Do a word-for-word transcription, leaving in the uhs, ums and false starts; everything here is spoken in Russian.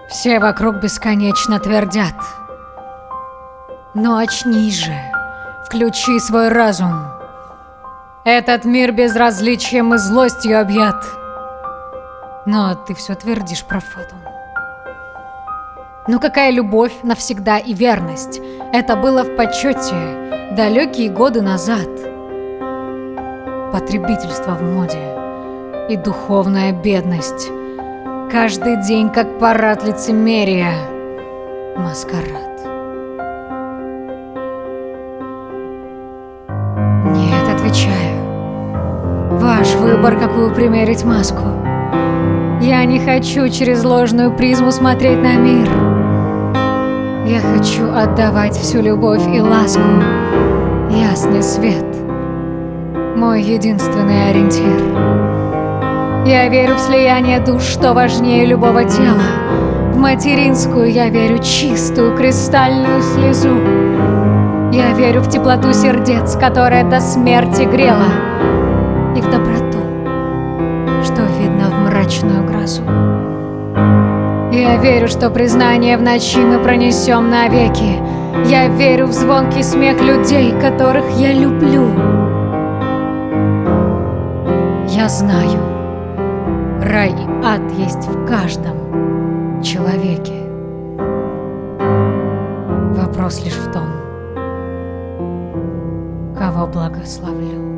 Все вокруг бесконечно твердят. Но очнись же, включи свой разум. Этот мир безразличием и злостью объят. Но ты все твердишь про фатум. Ну какая любовь навсегда и верность? Это было в почете далекие годы назад. Потребительство в моде и духовная бедность. Каждый день как парад лицемерия. Маскарад. Нет, отвечаю. Ваш выбор, какую примерить маску. Я не хочу через ложную призму смотреть на мир. Я хочу отдавать всю любовь и ласку. Ясный свет — мой единственный ориентир. Я верю в слияние душ, что важнее любого тела. В материнскую я верю чистую кристальную слезу. Я верю в теплоту сердец, которая до смерти грела, и в доброту, что видно в мрачную грозу. Я верю, что признание в ночи мы пронесем навеки. Я верю в звонкий смех людей, которых я люблю. Я знаю, рай и ад есть в каждом человеке. Вопрос лишь в том, кого благословлю.